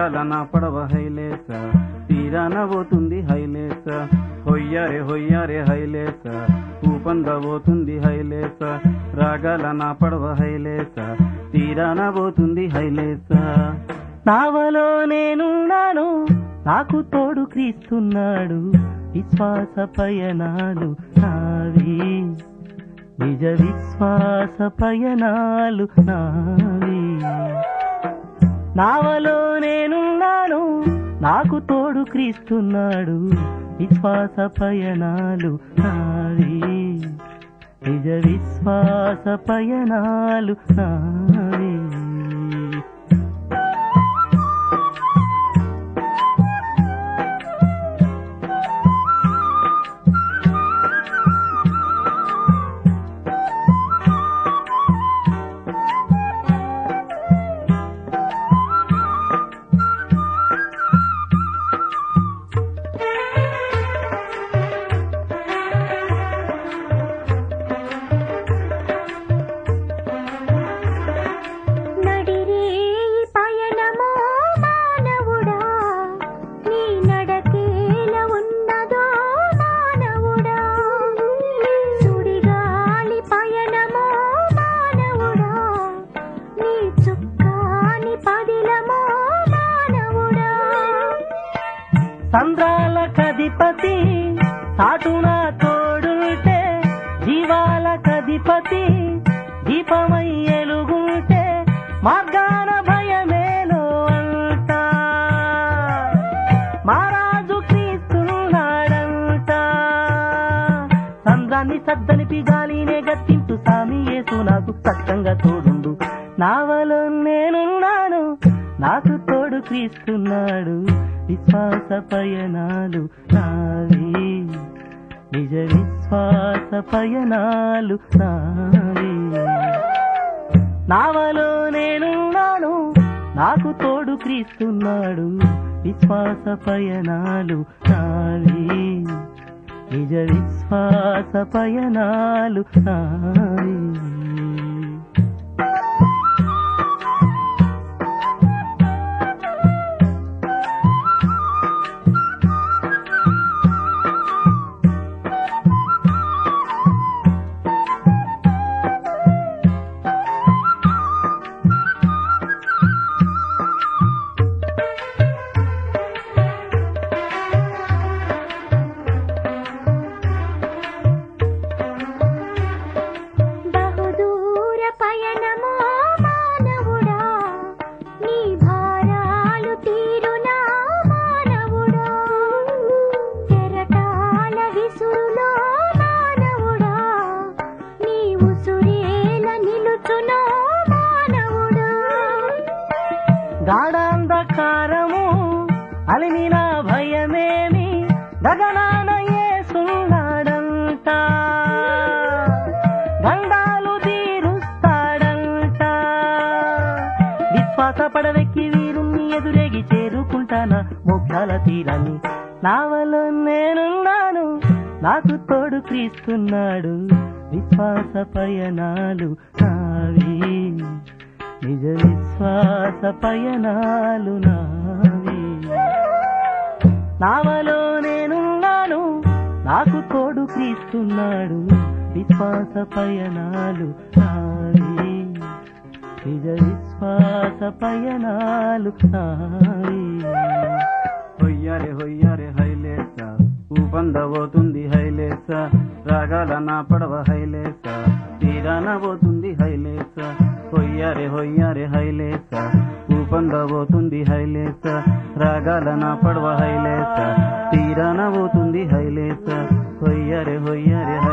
రాగాల నా పడవ హైలేస తీరాన పోతుంది హైలేస హొయ్యారే హొయ్యారే హైలేస ఊపంద పోతుంది హైలేస రాగాల నా పడవ హైలేస తీరాన పోతుంది హైలేస నావలో నేనున్నాను నాకు తోడు క్రీస్తున్నాడు విశ్వాస పయనాలు నావి నిజ విశ్వాస పయనాలు నావి నావలో నేనున్నాను నాకు తోడు క్రీస్తున్నాడు విశ్వాస పయనాలు నావి నిజ విశ్వాస పయనాలు నావి సంద్రాల కధిపతి సాటున తోడుంటే జీవాల కధిపతి దీపమై ఎలుగుంటే మార్గాన భయమేలో అంట మహారాజు క్రీస్తున్నాడంట సంద్రాన్ని సద్దనిపి గాలినే గట్టింటూ సామి యేసు నాకు సత్యంగా తోడుండు నావలో నేనున్నాను నాకు తోడు క్రీస్తున్నాడు విశ్వాస పయనాలు నావి నిజ విశ్వాస పయనాలు నావి నావలో నేనున్నాను నాకు తోడు క్రీస్తున్నాడు విశ్వాస పయనాలు నావి నిజ విశ్వాస పయనాలు నావి గాఢాంధకారము అలిమిన భయమేమి గగనాన యేసున్నాడంట గండాలు తీరుస్తాడంట విశ్వాస పడవెక్కి వీరుణ్ణి ఎదురేగి చేరుకుంటానా మోక్షాల తీరాన్ని నావలో నేనున్నాను నాకు తోడు క్రీస్తున్నాడు విశ్వాస పయనాలు నావి నిజ విశ్వాస పయనాలు నావి నావలో నేనున్నాను నాకు తోడు క్రీస్తున్నాడు విశ్వాస పయనాలు నావి నిజ విశ్వాస పయనాలు నావి హొయ్యారే హొయ్యారే హైలేస ఊపంద పోతుంది హైలేస రాగాల నా పడవ హైలేస తీరాన పోతుంది హైలేస హొయ్యారే హొయ్యారే హైలేస ఊపంద పోతుంది హైలేస రాగాల నా పడవ హైలేస తీరాన పోతుంది హైలేస హొయ్యారే హొయ్యారే